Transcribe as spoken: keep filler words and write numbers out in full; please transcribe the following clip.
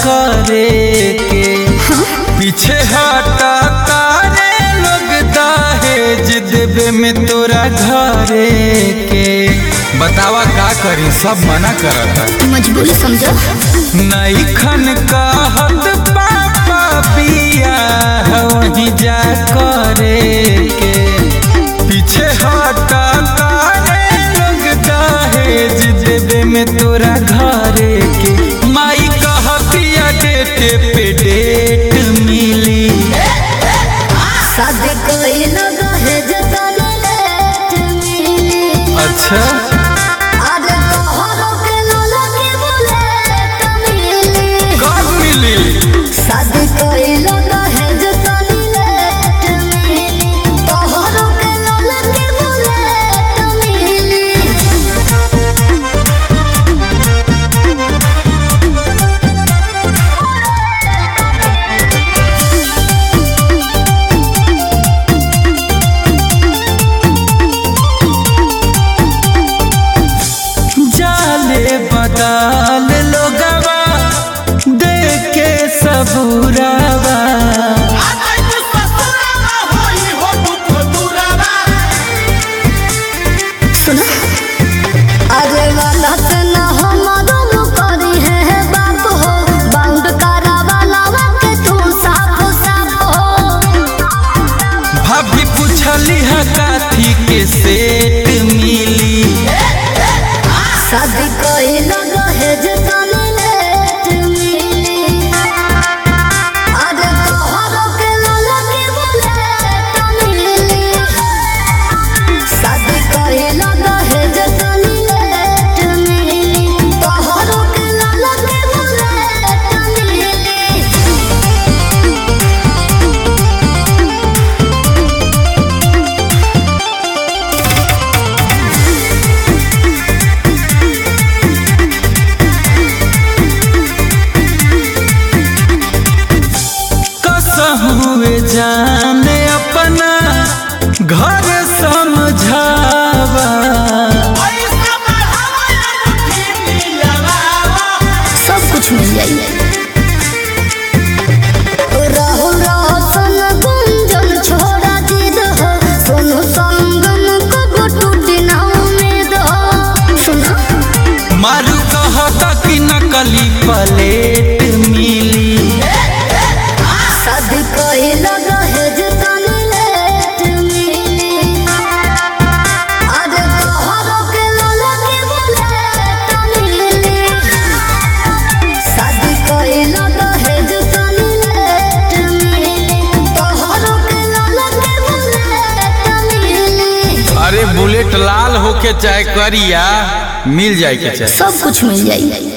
करे के पीछे हटा तारे लोग दहेज देवे में तोरा घरे के बतावा का करी सब मना करता मजबूरी समझो नहीं खन कहत पापा पिया वहीं जा करे के पीछे हटा तारे लोग दहेज देवे में तोरा घरे के माई कहतिया डेटे पे डेट मिली शादी कोई न दहेज तने लेट मिली अच्छा अरे तोहरो के लोला के बुलेट मिली कब मिली शादी कोई न दहेज तने लेट मिली तोहरो के लोला के बुलेट मिली जाले बदल लोगवा देख के सबूरावा सुनो अरे वाला से न हमारो करी है बाप हो बाउंड करा वाला के तू साफ साफ हो भाभी पूछली है काथी के सेट मिली शादी कोई न दहेज तने लेट मिली अरे तोहरो के लोला के बुलेट मिली शादी कोई न दहेज तने लेट मिली तोहरो के लोला के बुलेट मिली कसहुए जाने अपना घर समझावा सब कुछ मिल जाइए रहो रहो सन गुंजन छोड़ा जिद हो सोनू संगम को टूटी ना उम्मीद हो सुना मारू कहता कि नकली प्लेट मिली शादी कोई न दहेज तने लेट मिली अरे तोहरो के लोला के बुलेट मिली शादी कोई न दहेज तने लेट मिली तोहरो के लोला के बुलेट मिली अरे बुलेट लाल होके चाहे करिया मिल जाए के चाहे सब कुछ मिल जाइए।